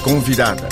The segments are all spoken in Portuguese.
Convidada.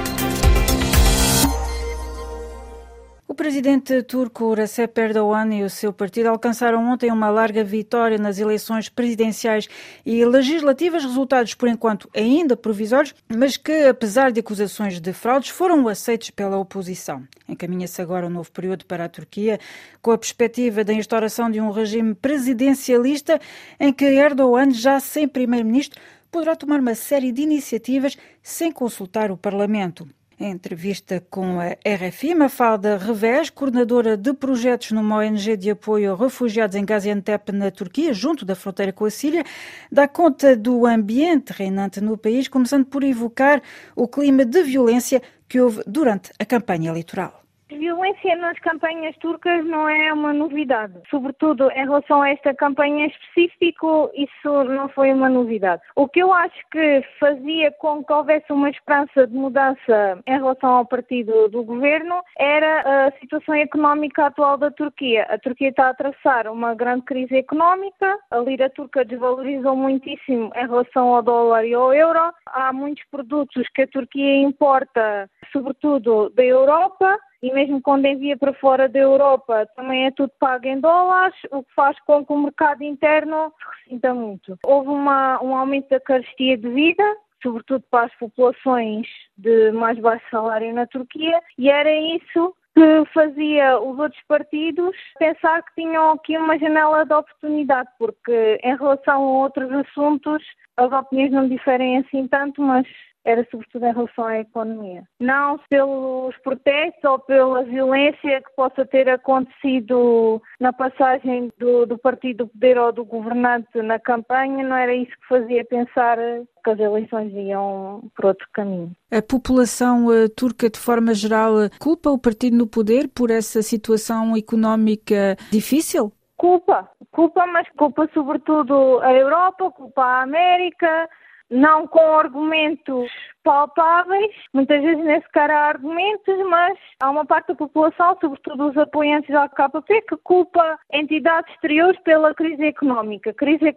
O presidente turco Recep Erdogan e o seu partido alcançaram ontem uma larga vitória nas eleições presidenciais e legislativas, resultados por enquanto ainda provisórios, mas que, apesar de acusações de fraudes, foram aceitos pela oposição. Encaminha-se agora um novo período para a Turquia, com a perspectiva da instauração de um regime presidencialista em que Erdogan, já sem primeiro-ministro, poderá tomar uma série de iniciativas sem consultar o Parlamento. Em entrevista com a RFI, Mafalda Revés, coordenadora de projetos numa ONG de apoio a refugiados em Gaziantep, na Turquia, junto da fronteira com a Síria, dá conta do ambiente reinante no país, começando por evocar o clima de violência que houve durante a campanha eleitoral. A violência nas campanhas turcas não é uma novidade. Sobretudo em relação a esta campanha em específico, isso não foi uma novidade. O que eu acho que fazia com que houvesse uma esperança de mudança em relação ao partido do governo era a situação económica atual da Turquia. A Turquia está a atravessar uma grande crise económica, a lira turca desvalorizou muitíssimo em relação ao dólar e ao euro. Há muitos produtos que a Turquia importa, sobretudo da Europa, e mesmo quando envia para fora da Europa também é tudo pago em dólares, o que faz com que o mercado interno se ressinta muito. Houve um aumento da carestia de vida, sobretudo para as populações de mais baixo salário na Turquia, e era isso que fazia os outros partidos pensar que tinham aqui uma janela de oportunidade, porque em relação a outros assuntos as opiniões não diferem assim tanto, mas era sobretudo em relação à economia. Não pelos protestos ou pela violência que possa ter acontecido na passagem do partido do poder ou do governante na campanha, não era isso que fazia pensar que as eleições iam por outro caminho. A população turca, de forma geral, culpa o partido no poder por essa situação económica difícil? Culpa, mas culpa sobretudo a Europa, culpa a América, não com argumentos palpáveis, muitas vezes nem sequer há argumentos, mas há uma parte da população, sobretudo os apoiantes da AKP, que culpa entidades exteriores pela crise económica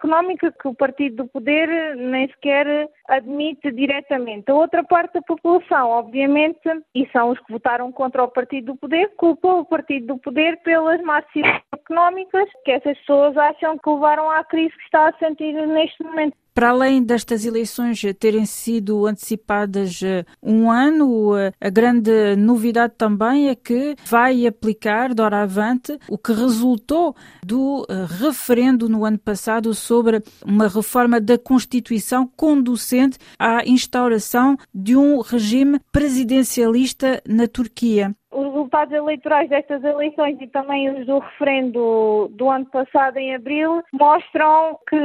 que o partido do poder nem sequer admite diretamente. A outra parte da população, obviamente, e são os que votaram contra o partido do poder, culpa o partido do poder pelas más decisões económicas que essas pessoas acham que levaram à crise que está a sentir neste momento. Para além destas eleições terem sido antecipadas um ano, a grande novidade também é que vai aplicar, doravante, o que resultou do referendo no ano passado sobre uma reforma da Constituição conducente à instauração de um regime presidencialista na Turquia. Os resultados eleitorais destas eleições e também os do referendo do ano passado, em abril, mostram que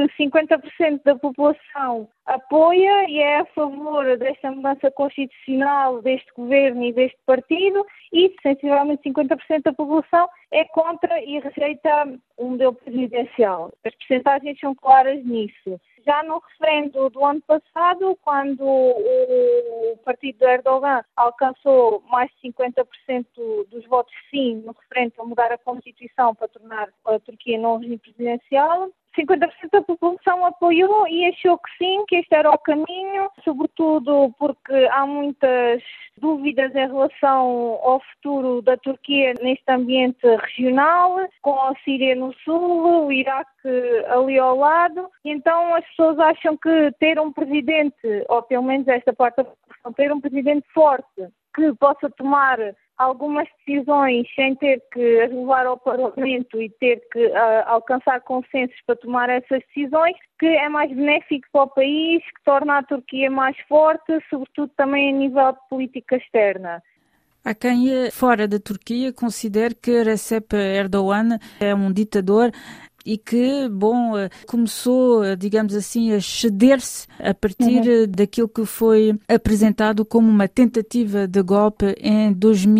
50% da população apoia e é a favor desta mudança constitucional deste governo e deste partido, e sensivelmente 50% da população é contra e rejeita o modelo presidencial. As percentagens são claras nisso. Já no referendo do ano passado, quando o partido de Erdogan alcançou mais de 50% dos votos sim no referendo a mudar a Constituição para tornar a Turquia num regime presidencial, 50% da população apoiou e achou que sim, que este era o caminho, sobretudo porque há muitas dúvidas em relação ao futuro da Turquia neste ambiente regional, com a Síria no sul, o Iraque ali ao lado. Então as pessoas acham que ter um presidente, ou pelo menos esta parte da população, ter um presidente forte que possa tomar algumas decisões sem ter que as levar ao Parlamento e ter que alcançar consensos para tomar essas decisões, que é mais benéfico para o país, que torna a Turquia mais forte, sobretudo também a nível de política externa. Há quem, fora da Turquia, considere que Recep Erdogan é um ditador e que, começou, digamos assim, a ceder-se a partir daquilo que foi apresentado como uma tentativa de golpe em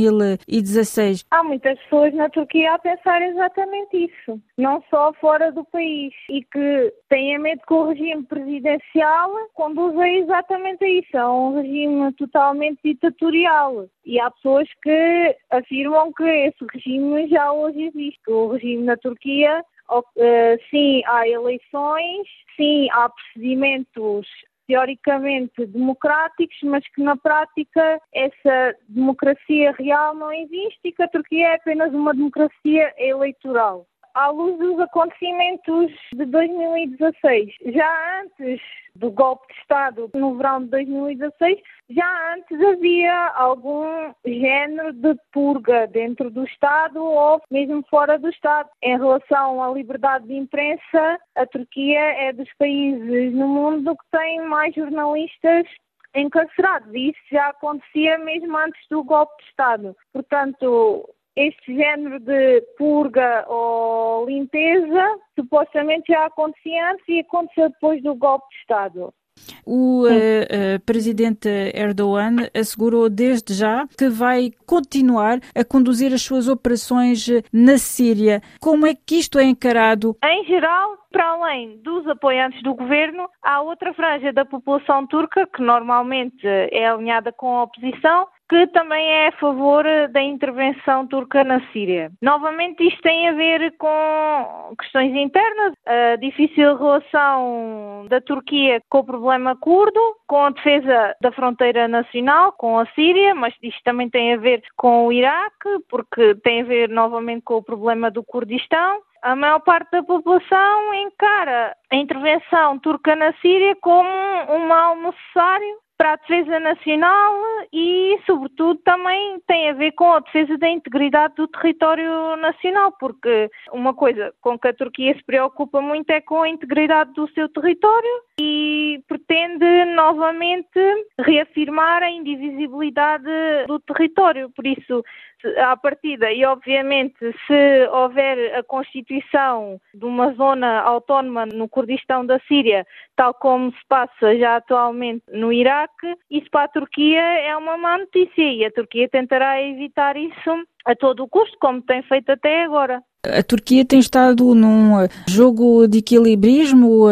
2016. Há muitas pessoas na Turquia a pensar exatamente isso, não só fora do país, e que têm medo que o regime presidencial conduza exatamente a isso, a um regime totalmente ditatorial. E há pessoas que afirmam que esse regime já hoje existe. O regime na Turquia, sim, há eleições, sim, há procedimentos teoricamente democráticos, mas que na prática essa democracia real não existe e que a Turquia é apenas uma democracia eleitoral. À luz dos acontecimentos de 2016, já antes do golpe de Estado, no verão de 2016, já antes havia algum género de purga dentro do Estado ou mesmo fora do Estado. Em relação à liberdade de imprensa, a Turquia é dos países no mundo que tem mais jornalistas encarcerados. E isso já acontecia mesmo antes do golpe de Estado. Portanto, este género de purga ou limpeza supostamente já acontecia antes e aconteceu depois do golpe de Estado. O presidente Erdogan assegurou desde já que vai continuar a conduzir as suas operações na Síria. Como é que isto é encarado? Em geral, para além dos apoiantes do governo, há outra franja da população turca, que normalmente é alinhada com a oposição, que também é a favor da intervenção turca na Síria. Novamente, isto tem a ver com questões internas, a difícil relação da Turquia com o problema curdo, com a defesa da fronteira nacional com a Síria, mas isto também tem a ver com o Iraque, porque tem a ver novamente com o problema do Kurdistão. A maior parte da população encara a intervenção turca na Síria como um mal necessário para a defesa nacional e, sobretudo, também tem a ver com a defesa da integridade do território nacional, porque uma coisa com que a Turquia se preocupa muito é com a integridade do seu território e pretende novamente reafirmar a indivisibilidade do território. Por isso, à partida, e obviamente se houver a constituição de uma zona autónoma no Kurdistão da Síria, tal como se passa já atualmente no Iraque, isso para a Turquia é uma má notícia e a Turquia tentará evitar isso a todo o custo, como tem feito até agora. A Turquia tem estado num jogo de equilibrismo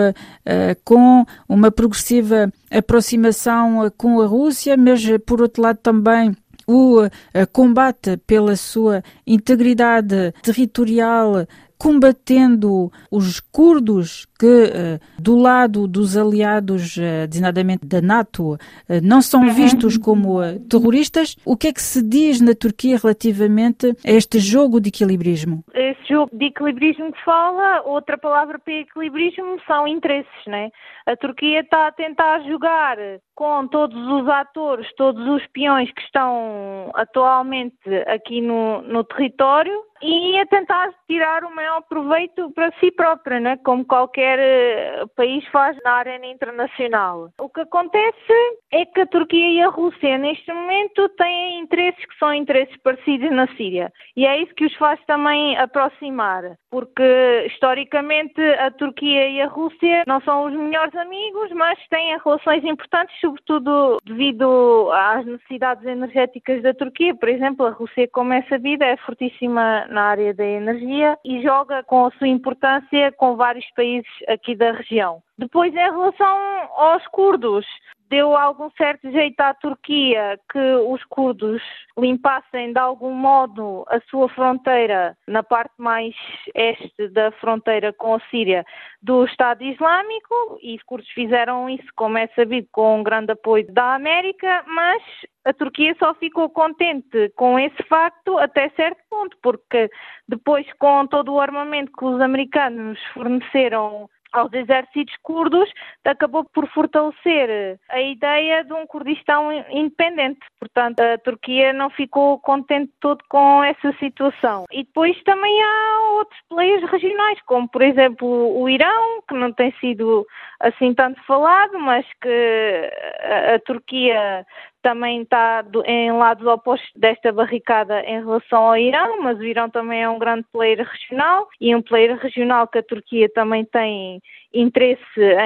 com uma progressiva aproximação com a Rússia, mas por outro lado também o combate pela sua integridade territorial, combatendo os curdos que, do lado dos aliados, designadamente da NATO, não são vistos como terroristas. O que é que se diz na Turquia relativamente a este jogo de equilibrismo? Esse jogo de equilibrismo que fala, outra palavra para equilibrismo são interesses, né? A Turquia está a tentar jogar com todos os atores, todos os peões que estão atualmente aqui no território e a tentar tirar o maior proveito para si própria, né? Como qualquer país faz na arena internacional. O que acontece é que a Turquia e a Rússia neste momento têm interesses que são interesses parecidos na Síria e é isso que os faz também aproximar, porque historicamente a Turquia e a Rússia não são os melhores amigos, mas têm relações importantes, sobretudo devido às necessidades energéticas da Turquia. Por exemplo, a Rússia, como é sabido, é fortíssima na área da energia e joga com a sua importância com vários países aqui da região. Depois, em relação aos curdos, deu algum certo jeito à Turquia que os curdos limpassem de algum modo a sua fronteira na parte mais este da fronteira com a Síria do Estado Islâmico e os curdos fizeram isso, como é sabido, com um grande apoio da América, mas a Turquia só ficou contente com esse facto até certo ponto, porque depois com todo o armamento que os americanos forneceram aos exércitos curdos, acabou por fortalecer a ideia de um Kurdistão independente. Portanto, a Turquia não ficou contente todo com essa situação. E depois também há outros players regionais, como por exemplo o Irão, que não tem sido assim tanto falado, mas que a Turquia também está em lados opostos desta barricada em relação ao Irão, mas o Irão também é um grande player regional e um player regional que a Turquia também tem interesse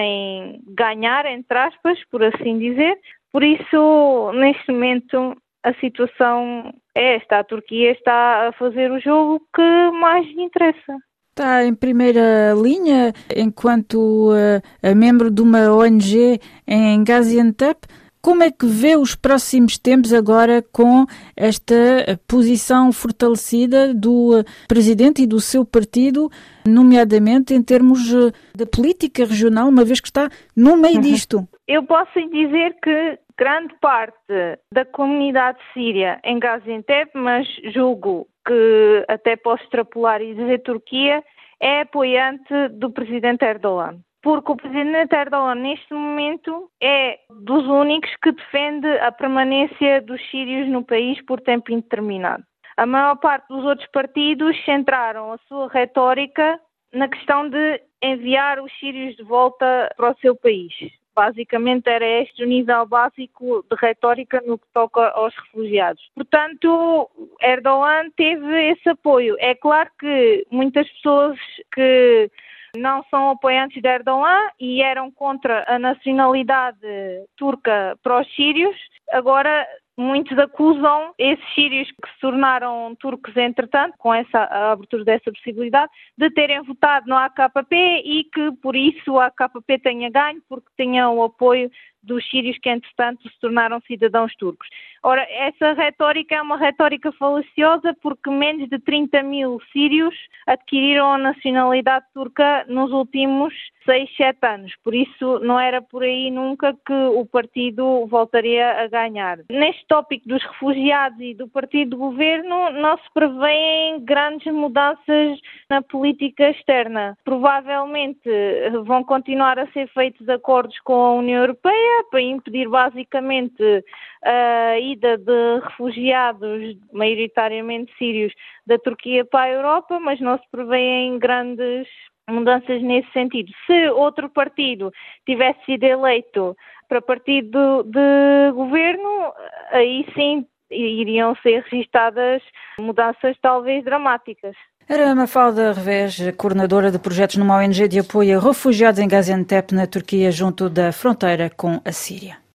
em ganhar, entre aspas, por assim dizer. Por isso, neste momento, a situação é esta. A Turquia está a fazer o jogo que mais lhe interessa. Está em primeira linha enquanto membro de uma ONG em Gaziantep. Como é que vê os próximos tempos agora com esta posição fortalecida do presidente e do seu partido, nomeadamente em termos da política regional, uma vez que está no meio disto? Eu posso lhe dizer que grande parte da comunidade síria em Gaziantep, mas julgo que até posso extrapolar e dizer Turquia, é apoiante do presidente Erdogan. Porque o presidente Erdogan, neste momento, é dos únicos que defende a permanência dos sírios no país por tempo indeterminado. A maior parte dos outros partidos centraram a sua retórica na questão de enviar os sírios de volta para o seu país. Basicamente era este o nível básico de retórica no que toca aos refugiados. Portanto, Erdogan teve esse apoio. É claro que muitas pessoas que não são apoiantes de Erdogan e eram contra a nacionalidade turca para os sírios, agora muitos acusam esses sírios que se tornaram turcos entretanto, com a abertura dessa possibilidade, de terem votado no AKP e que por isso o AKP tenha ganho, porque tinham o apoio dos sírios que entretanto se tornaram cidadãos turcos. Ora, essa retórica é uma retórica falaciosa porque menos de 30 mil sírios adquiriram a nacionalidade turca nos últimos 6, 7 anos. Por isso não era por aí nunca que o partido voltaria a ganhar. Neste tópico dos refugiados e do partido de governo não se prevêem grandes mudanças na política externa. Provavelmente vão continuar a ser feitos acordos com a União Europeia para impedir basicamente a ida de refugiados, maioritariamente sírios, da Turquia para a Europa, mas não se prevêem grandes mudanças nesse sentido. Se outro partido tivesse sido eleito para partido de governo, aí sim iriam ser registadas mudanças talvez dramáticas. Era Mafalda Revés, coordenadora de projetos numa ONG de apoio a refugiados em Gaziantep, na Turquia, junto da fronteira com a Síria.